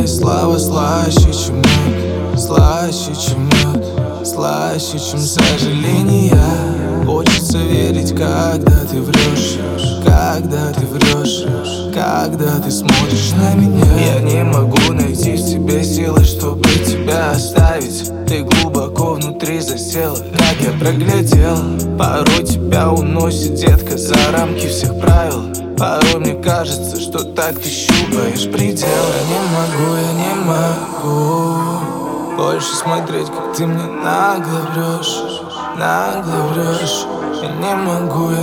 твои слова слаще, чем мед, слаще, чем мед, слаще, чем сожаления. Хочется верить, когда ты врешь, когда ты врешь, когда ты смотришь на меня. Я не могу найти в себе силы, чтобы тебя оставить. Ты глубоко внутри засела, как я проглядел. Порой тебя уносит, детка, за рамки всех правил. Порой мне кажется, что так ты щупаешь предел. Я не могу больше смотреть, как ты мне нагло врешь, нагло врешь. Я не могу,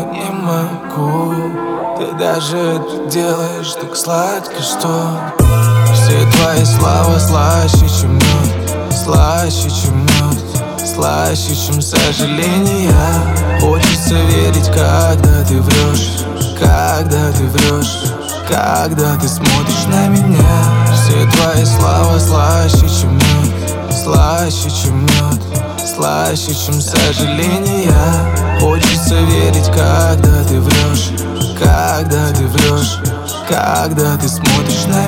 ты даже это делаешь так сладко, что все твои слова слаще, чем мед, слаще, чем мед, слаще, чем сожаления. Хочется верить, когда ты врешь, когда ты врешь, когда ты смотришь на меня. Все твои слова слаще, чем мед, слаще, чем мед, слаще, чем сожаления. Хочется верить, когда ты врешь, когда ты врешь, когда ты смотришь на